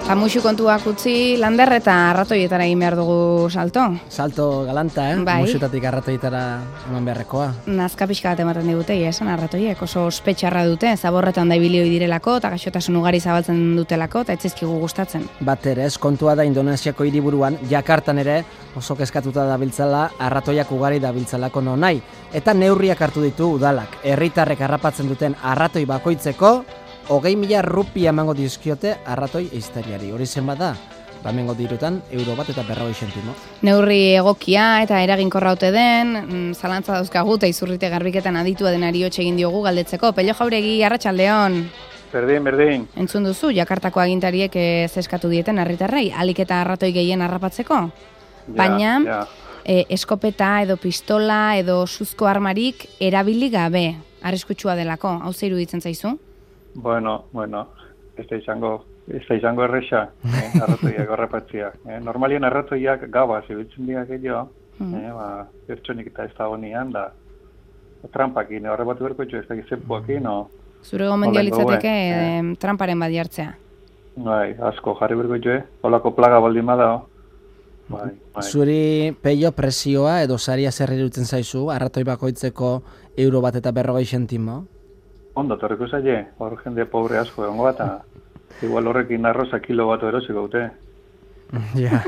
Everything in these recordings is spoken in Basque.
Jamuxu kontuak utzi, lander eta arratoietara egin behar dugu salto. Salto galanta, Bai. Muxutatik arratoietara eman beharrekoa. Nazka pixka bat ematen digute, esan arratoiek oso ospetxarra dute, zaborretan da ibilioi direlako, eta gaixotasun ugari zabaltzen dutelako, eta etzaizkigu gustatzen. Bat ere, kontua da Indonesiako hiriburuan, Jakartan ere oso kezkatuta dabiltzala, arratoiak ugari dabiltzalako nonai. Eta neurriak hartu ditu udalak. Herritarrek harrapatzen duten arratoi bakoitzeko, 20.000 rupia emango dizkiote arratoi ehiztariari. Hori zenbat da? Bamengo dirutan, €1 eta 40 zentimo. Neurri egokia eta eraginkorra ote den, zalantza dauzkagu eta izurrite garbiketan aditua denari hotxe egin diogu galdetzeko. Pello Jauregi, arratsaldeon. Berdin. Entzun duzu, Jakartako agintariek zeskatu dieten herritarrei, alik eta arratoi gehien harrapatzeko. Baina, eskopeta edo pistola edo suzko armarik erabili gabe, arriskutsua delako, hau ze iruditzen zaizu? Bueno, ez da izango erresa, arratoiak harrapatzea. Normalien arratoiak gabaz ibiltzen dira gehiago, pertsonik eta ez da honian, da trampakin, horrebatu berko etxo, ez da gizepuakin, no? Zure gomendio litzateke tramparen bat jartzea. Bai, asko jarri berko etxo, holako plaga baldin badao. Bai. Zuri Pello presioa edo saria zer iruditzen zaizu, arratoi bakoitzeko €1 eta 40 zentimo? Ondo, torreko zaile, hor jende pobre asko egongo bat, igual horrekin arroza kilo bat erosiko dute. Ja.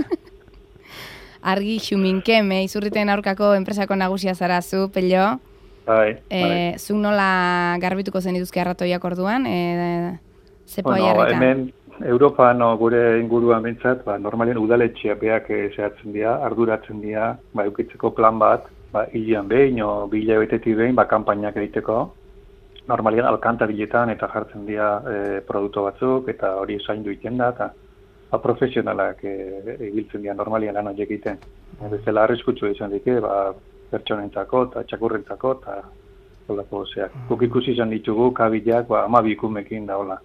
Argi xuminkem, izurriten aurkako enpresako nagusia zara zu, Pello. Bai. Zuk nola garbituko zenituzke arratoiak orduan? Zepoa jarrita? Hemen Europan gure inguruan bintzat, normalien udaletxea beak zehatzen dira, arduratzen dira, eukitzeko plan bat, hilean behin, o 2 hilabetetik behin, kanpainak egiteko. Normalien alkantariletan eta jartzen dira produktu batzuk, eta hori zaindu egiten da, eta profesionalak egiltzen dira normalien lan horiek egiten. Bezala arriskutsu izan dike, pertsonentzako eta txakurrentzako, eta holako zeak. Guk ikusi izan ditugu, kabilak, 12 kumekin da, hola.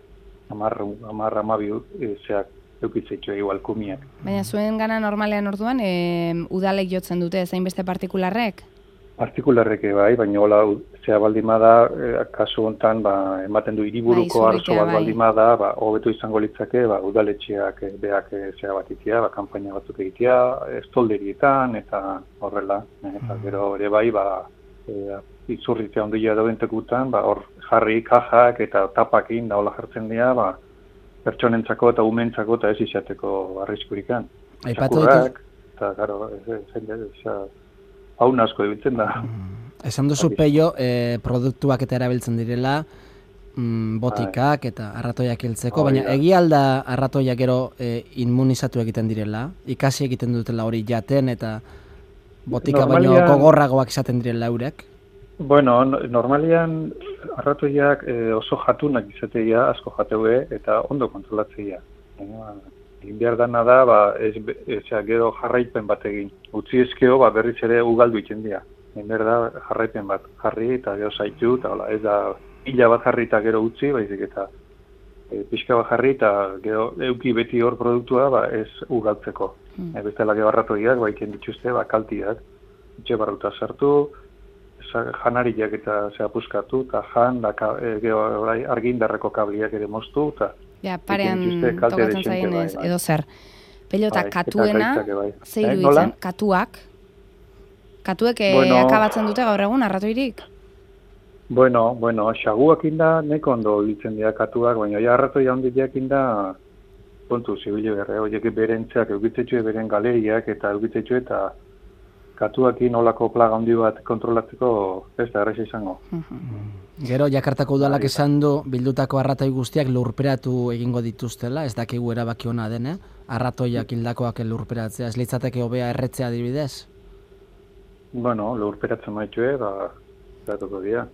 12 zeak eukitzetxo igual kumiak. Baina zuen gana normalean orduan, udalek jotzen dute, zain beste partikularrek? Partikularreke bai, baina hola zea baldimada, kasu hontan ematen du hiriburuko arzo bat baldimada, hobeto izango litzake, udaletxeak beak zea bat itia, kanpaina batzuk egitea, estolderietan eta horrela. Eta gero ere bai, izurritzea ondoia dauentekutan, hor jarri kajak eta tapakin da hola jartzen dira, pertsonentzako eta umentzako eta ez izateko arriskurikan. Txakurrak, eta garo, haun asko ebiltzen da. Esan duzu Pello, produktuak eta erabiltzen direla, botikak eta arratoiak hiltzeko, baina egia alda arratoiak gero inmunizatu egiten direla, ikasi egiten dutela hori jaten eta botika baino gogorragoak izaten direla eurek? Bueno, normalian arratoiak oso jatunak izatea asko jateue eta ondo kontrolatzea. Egin behar dana da, gero jarraipen bat egin. Utzi ezkeo, berriz ere ugaldu egiten dira. Egin behar da jarraipen bat jarri eta gero zaitu, eta ez da hila bat jarri eta gero utzi, baizik eta pixka bat jarri eta gero euki beti hor produktua ez ugaltzeko. Bestela gero arratoiak, egiten dituzte, kaltiak. Etxe barruta sartu, janariak eta puskatu, eta argindarreko kabliak ere moztu, eta ja, parean tokatzen zaien edo zer. Pello eta katuena, ze iruditzen, katuek akabatzen dute gaur egun arratoirik? Bueno, xaguak inda neko ondo ibiltzen dira katuak, baina arratoia handiak inda kontu zibile berre, horiek berentzeak eukitzetxue beren galeriak eta eukitzetxue eta katuakin olako plaga handi bat kontrolatzeko ez da erreza izango. Gero, Jakartako udalak esan du bildutako arratoi guztiak lurperatu egingo dituztela, ez dakigu erabaki ona den, arratoiak hildakoak lurperatzea, ez litzateke hobea erretzea adibidez? Bueno, lurperatzen maitue, zeratuko dira,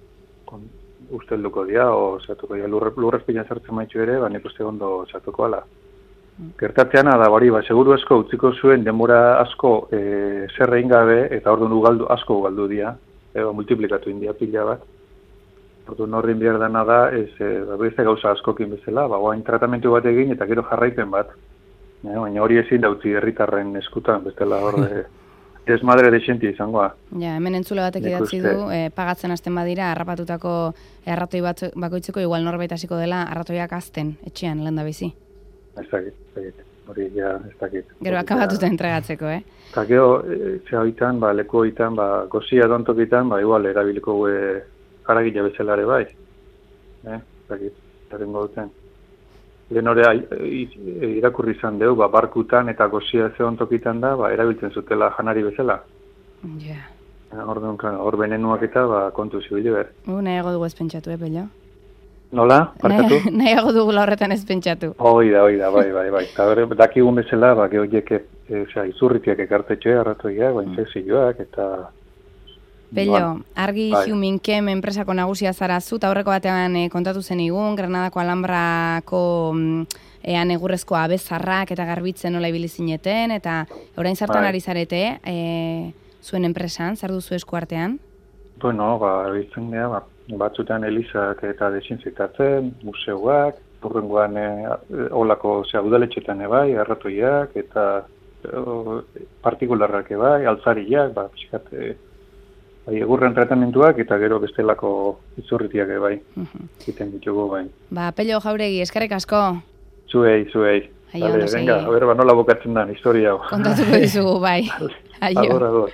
ustelduko dira, o zeratuko dira, lurrezpina zertzen maitu ere, nik uste ondo zeratuko ala. Gertatzeana da, seguru asko utziko zuen denbora asko zer egin gabe, eta orduan asko ugaldu dira, multiplikatu india pila bat. Orduan horrin behar dena da, beste gauza askokin bezala, oain tratamentu bat egin eta gero jarraipen bat. Baina hori ezin da utzi herritarren eskutan, bestela hor desmadre desenti izangoa. Ja, hemen entzule batek idatzi du, pagatzen hasten badira, harrapatutako arratoi bakoitzeko, igual norbait hasiko dela arratoiak azten, etxean, lehen da bizi. Ez dakit. Hori ja, ez dakit. Gero akabatuta entregatzeko, Eta gero, hoitan, leku hoitan, gozia dontokitan, igual erabiliko haragila bezalare bai. Ez dakit, erengo duten. Lehen hori irakurri izan dugu, barkutan eta gozia ze ontokitan da, erabiltzen zutela janari bezala. Ja. Hor benenuak eta kontu zibile ber. Nahiago dugu ez pentsatu, Pello? Nola? Parkatu? Nahiago dugu horretan ez pentsatu. Hoi da, bai. Eta dakigun bezala, gehoiek izurritiak ekartetxe, arratoiak, infekzioak, eta... Pello, argi Huminkem enpresako nagusia zara zu, eta horreko batean kontatu zen igun, Granadako Alhambrako egurrezko abezarrak eta garbitzen nola ibili zineten, eta orain zartan ari zarete, zuen enpresan, zer duzu eskuartean? Bueno, biltzen gara, batzutan elizak eta desinfektatzen, museuak, hurrengoan olako udaletxetan bai, arratoiak eta partikularrak bai, altzariak, pixkat, egurren tratamentuak eta gero bestelako izurritiak bai, egiten ditugu bai. Pello Jauregi, eskerrik asko. Zuei. Venga, nola bokatzen da, historia hau. Kontatuko dizugu, bai. Agur.